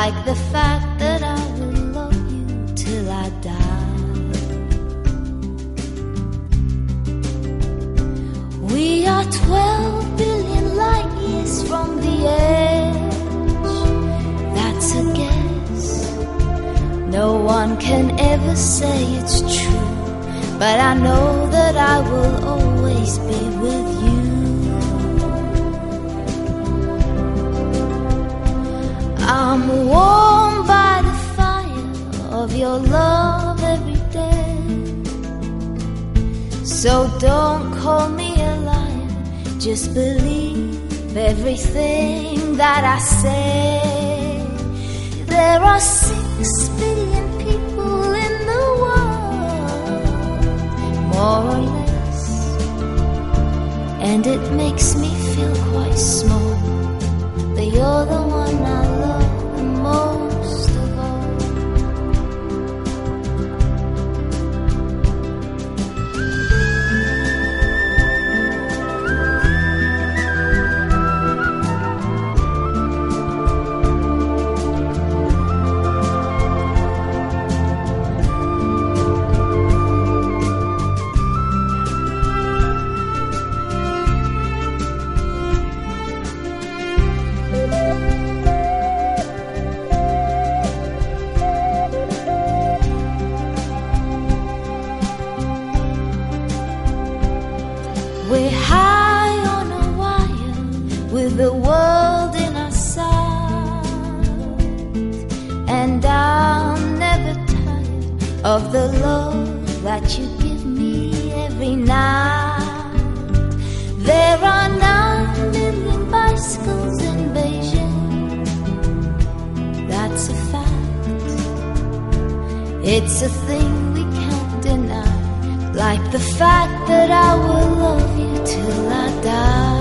like the fact that I will love you till I die. We are 12 billion light years from the edge. That's a guess. No one can ever say it's true, but I know that I will always be with you. I'm warmed by the fire of your love every day. So don't call me a liar, just believe everything that I say. There are 6 billion people in the world, more or less, and it makes me feel quite small, but you're the one I love the most of all. We're high on a wire with the world in our sight, and I'm never tired of the love that you give me every night. There are 9 million bicycles in Beijing. That's a fact. It's a thing we can't deny, like the fact that I will love you till I die.